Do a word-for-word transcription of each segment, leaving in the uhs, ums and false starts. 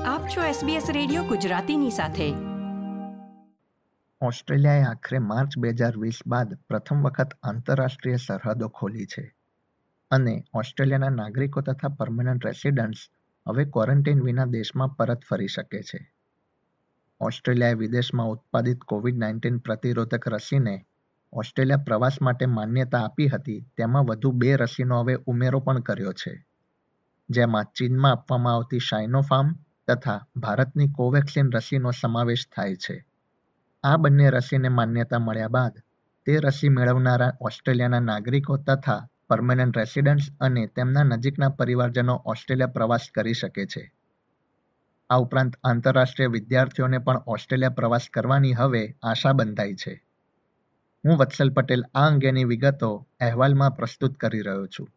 આપ છો SBS radio ગુજરાતીની સાથે. ઓસ્ટ્રેલિયાએ આખરે માર્ચ બે હજાર વીસ બાદ પ્રથમ વખત આંતરરાષ્ટ્રીય સરહદો ખોલી છે અને ઓસ્ટ્રેલિયાના નાગરિકો તથા પરમનન્ટ રેસિડન્ટ્સ હવે ક્વોરન્ટીન વિના દેશમાં પરત ફરી શકે છે. ઓસ્ટ્રેલિયાએ વિદેશમાં ઉત્પાદિત કોવિડ નાઇન્ટીન પ્રતિરોધક રસીને ઓસ્ટ્રેલિયા પ્રવાસ માટે માન્યતા આપી હતી, તેમાં વધુ બે રસીનો હવે ઉમેરો પણ કર્યો છે, જેમાં ચીનમાં આપવામાં આવતી સાઇનોફાર્મ તથા ભારતની કોવેક્સિન રસીનો સમાવેશ થાય છે. આ બંને રસીને માન્યતા મળ્યા બાદ તે રસી મેળવનારા ઓસ્ટ્રેલિયાના નાગરિકો તથા પરમનન્ટ રેસિડન્ટ્સ અને તેમના નજીકના પરિવારજનો ઓસ્ટ્રેલિયા પ્રવાસ કરી શકે છે. આ ઉપરાંત આંતરરાષ્ટ્રીય વિદ્યાર્થીઓને પણ ઓસ્ટ્રેલિયા પ્રવાસ કરવાની હવે આશા બંધાઈ છે. હું વત્સલ પટેલ આ અંગેની વિગતો અહેવાલમાં પ્રસ્તુત કરી રહ્યો છું.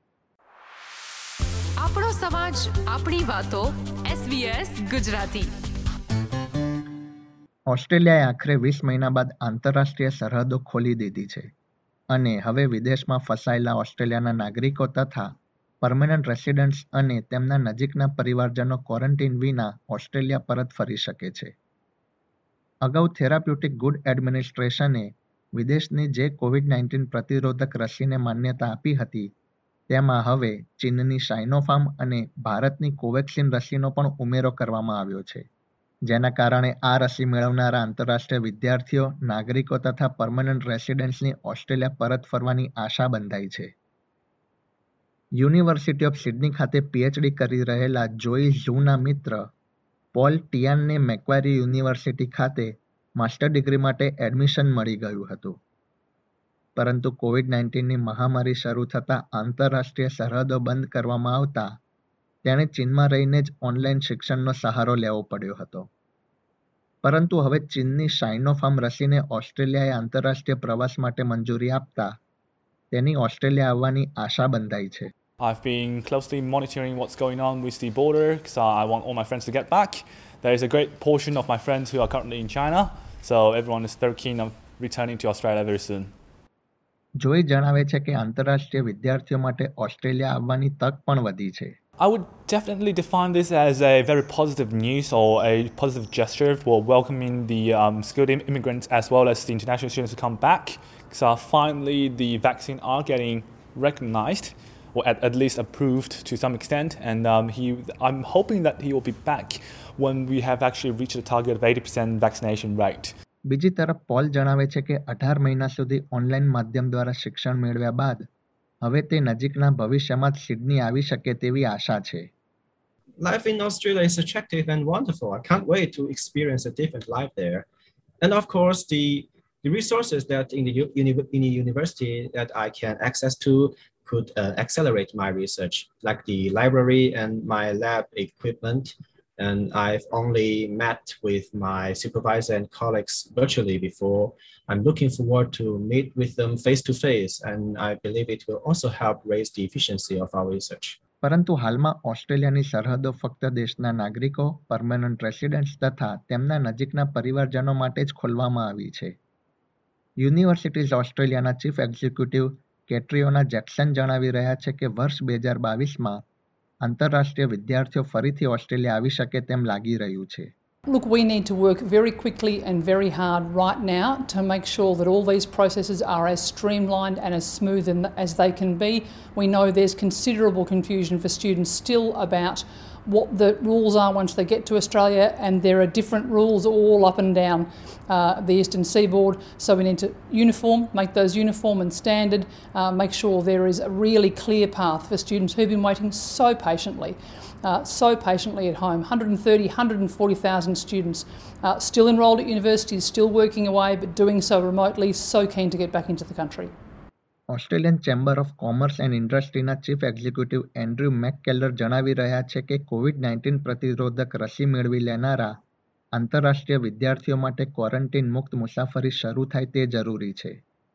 આપણો સમાજ, આપણી વાતો. એસબીએસ ગુજરાતી. ઓસ્ટ્રેલિયાએ આખરે વીસ મહિના બાદ આંતરરાષ્ટ્રીય સરહદો ખોલી દીધી છે અને હવે વિદેશમાં ફસાયેલા ઓસ્ટ્રેલિયાના નાગરિકો તથા પરમનન્ટ રેસિડન્ટ્સ અને તેમના નજીકના પરિવારજનો ક્વોરન્ટીન વિના ઓસ્ટ્રેલિયા પરત ફરી શકે છે. અગાઉ થેરાપ્યુટિક ગુડ એડમિનિસ્ટ્રેશને વિદેશની જે કોવિડ નાઇન્ટીન પ્રતિરોધક રસીને માન્યતા આપી હતી, તેમાં હવે ચીનની સાઇનોફાર્મ અને ભારતની કોવેક્સિન રસીનો પણ ઉમેરો કરવામાં આવ્યો છે, જેના કારણે આ રસી મેળવનારા આંતરરાષ્ટ્રીય વિદ્યાર્થીઓ, નાગરિકો તથા પરમનન્ટ રેસિડન્ટ્સની ઓસ્ટ્રેલિયા પરત ફરવાની આશા બંધાઈ છે. યુનિવર્સિટી ઓફ સિડની ખાતે પીએચડી કરી રહેલા જોઈ ઝુના મિત્ર પોલ ટિયાનને મેક્વારી યુનિવર્સિટી ખાતે માસ્ટર ડિગ્રી માટે એડમિશન મળી ગયું હતું, પરંતુ કોવિડ નાઇન્ટીનની મહામારી શરૂ થતાં આંતરરાષ્ટ્રીય સરહદો બંધ કરવામાં આવતા તેણે ચીનમાં રહીને જ ઓનલાઈન શિક્ષણનો સહારો લેવો પડ્યો હતો. પરંતુ હવે ચીનની સાઇનોફાર્મ રસીને ઓસ્ટ્રેલિયાએ આંતરરાષ્ટ્રીય પ્રવાસ માટે મંજૂરી આપતા તેની ઓસ્ટ્રેલિયા આવવાની આશા બંધાઈ છે. I've been closely monitoring what's going on with the border because I want all my friends to get back. There is a great portion of my friends who are currently in China, so everyone is very keen on returning to Australia very soon. જોઈ જણાવે છે કે આંતરરાષ્ટ્રીય વિદ્યાર્થીઓ માટે Australia આવવાની તક પણ વધી છે. I would definitely define this as a very positive news or a positive gesture for welcoming the um, skilled im- immigrants as well as the international students to come back. So finally the vaccine are getting recognized or at, at least approved to some extent, and um, he, I'm hoping that he will be back when we have actually reached a target of eighty percent vaccination rate. બીજી તરફ pole જણાવે છે કે અઢાર મહિના સુધી online માધ્યમ દ્વારા શિક્ષણ મેળવ્યા બાદ હવે તે નજીકના ભવિષ્યમાં જ સિડની આવી શકે તેવી આશા છે. Life in Australia is attractive and wonderful. I can't wait to experience a different life there. And of course, the the resources that in the uni- in the university that I can access to could uh, accelerate my research, like the library and my lab equipment. And I've only met with my supervisor and colleagues virtually before. I'm looking forward to meet with them face to face, and I believe it will also help raise the efficiency of our research. પરંતુ હાલમાં ઓસ્ટ્રેલિયાની સરહદો ફક્ત દેશના નાગરિકો, permanent residents તથા તેમના નજીકના પરિવારજનો માટે જ ખોલવામાં આવી છે. યુનિવર્સિટીઝ ઓસ્ટ્રેલિયાના ચીફ એક્ઝિક્યુટિવ કેટ્રિયોના જેક્સન જણાવી રહ્યા છે કે વર્ષ બે હજાર બાવીસમાં આંતરરાષ્ટ્રીય વિદ્યાર્થીઓ ફરીથી ઓસ્ટ્રેલિયા આવી શકે તેમ લાગી રહ્યું છે. Look, we need to work very quickly and very hard right now to make sure that all these processes are as streamlined and as smooth as they can be. We know there's considerable confusion for students still about what the rules are once they get to Australia, and there are different rules all up and down uh, the eastern seaboard, so we need to uniform, make those uniform and standard, uh, make sure there is a really clear path for students who've been waiting so patiently. Uh, so patiently at home. one hundred thirty, one hundred forty thousand students uh, still enrolled at universities, still working away, but doing so remotely, so keen to get back into the country. Australian chamber of commerce and ઇન્ડસ્ટ્રીના chief executive Andrew McKellar જણાવી રહ્યા છે કે Covid nineteen પ્રતિરોધક રસી મેળવી લેનારા આંતરરાષ્ટ્રીય વિદ્યાર્થીઓ માટે ક્વોરન્ટીન મુક્ત મુસાફરી શરૂ થાય તે જરૂરી છે.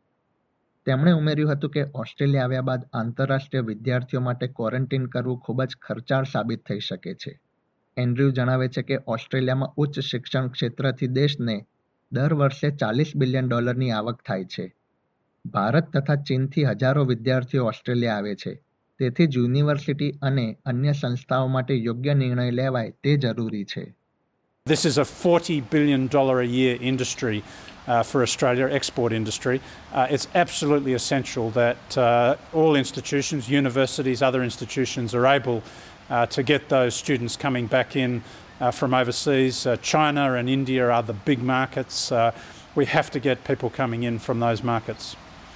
તેમણે ઉમેર્યું હતું કે ઓસ્ટ્રેલિયા આવ્યા બાદ આંતરરાષ્ટ્રીય વિદ્યાર્થીઓ માટે ક્વોરન્ટીન કરવું ખૂબ જ ખર્ચાળ સાબિત થઈ શકે છે. એન્ડ્રુ જણાવે છે કે ઓસ્ટ્રેલિયામાં ઉચ્ચ શિક્ષણ ક્ષેત્રથી દેશને દર વર્ષે ચાલીસ બિલિયન ડોલરની આવક થાય છે. ભારત તથા ચીનથી હજારો વિદ્યાર્થીઓ ઓસ્ટ્રેલિયા આવે છે, તેથી જ યુનિવર્સિટી અને અન્ય સંસ્થાઓ માટે યોગ્ય નિર્ણય લેવાય તે જરૂરી છે. This is a forty billion dollars a year industry uh, for Australia, export industry. Uh, it's absolutely essential that uh, all institutions, universities, other institutions are able uh, to get those students coming back in uh, from overseas. Uh, China and India are the big markets. Uh, we have to get people coming in from those markets.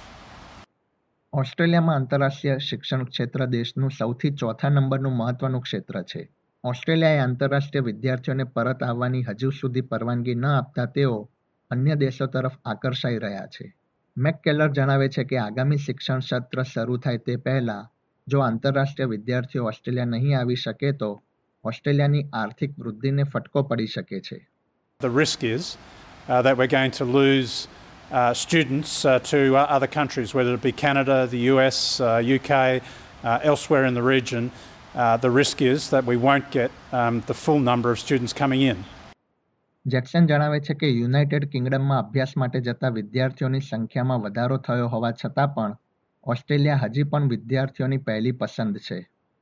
ઓસ્ટ્રેલિયામાં આંતરરાષ્ટ્રીય શિક્ષણ ક્ષેત્ર દેશનું સૌથી ચોથા નંબરનું મહત્વનું ક્ષેત્ર છે. ઓસ્ટ્રેલિયાએ આંતરરાષ્ટ્રીય વિદ્યાર્થીઓને પરત આવવાની હજુ સુધી પરવાનગી ન આપતા તેઓ અન્ય દેશો તરફ આકર્ષાઈ રહ્યા છે. મેકકેલર જણાવે છે કે આગામી શિક્ષણ સત્ર શરૂ થાય તે પહેલા જો આંતરરાષ્ટ્રીય વિદ્યાર્થીઓ ઓસ્ટ્રેલિયા નહીં આવી શકે તો ઓસ્ટ્રેલિયાની આર્થિક વૃદ્ધિને ફટકો પડી શકે છે. The risk is uh, that we're going to lose uh, students uh, to uh, other countries, whether it be Canada, the U S, uh, U K, uh, elsewhere in the region. Uh, the risk is that we won't get um, the full number of students coming in. Jackson જણાવે છે કે United કિંગડમમાં અભ્યાસ માટે જતા વિદ્યાર્થીઓની સંખ્યામાં વધારો થયો હોવા છતાં પણ ઓસ્ટ્રેલિયા હજી પણ વિદ્યાર્થીઓની પહેલી પસંદ છે.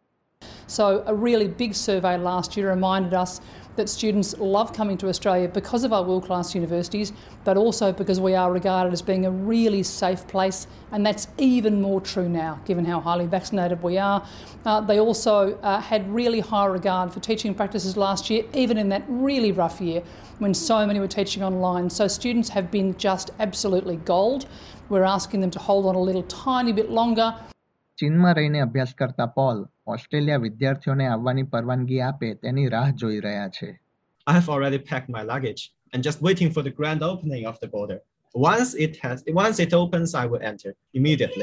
So a really big survey last year reminded us that students love coming to Australia because of our world-class universities, but also because we are regarded as being a really safe place, and that's even more true now, given how highly vaccinated we are. Uh, they also uh, had really high regard for teaching practices last year, even in that really rough year when so many were teaching online. So students have been just absolutely gold. We're asking them to hold on a little tiny bit longer. ચીનમાં રહીને અભ્યાસ કરતા pole Australia વિદ્યાર્થીઓને આવવાની પરવાનગી આપે તેની રાહ જોઈ રહ્યા છે. I have already packed my luggage and just waiting for the grand opening of the border. Once it has, once it opens, I will enter immediately.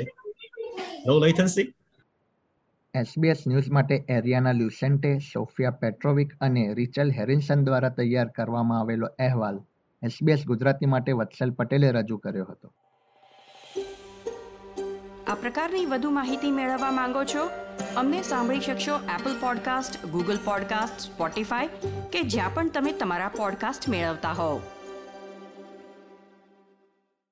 No latency. S B S news માટે Ariana લ્યુસેન્ટે, Sofia પેટ્રોવિક અને રિચલ હેરિન્સન દ્વારા તૈયાર કરવામાં આવેલો અહેવાલ S B S Gujarati માટે વત્સલ પટેલે રજૂ કર્યો હતો. આ પ્રકારની વધુ માહિતી મેળવવા માંગો છો? અમને સાંભળી શકશો Apple podcast, Google podcast, Spotify કે જ્યાં પણ તમે તમારા પોડકાસ્ટ મેળવતા હોવ.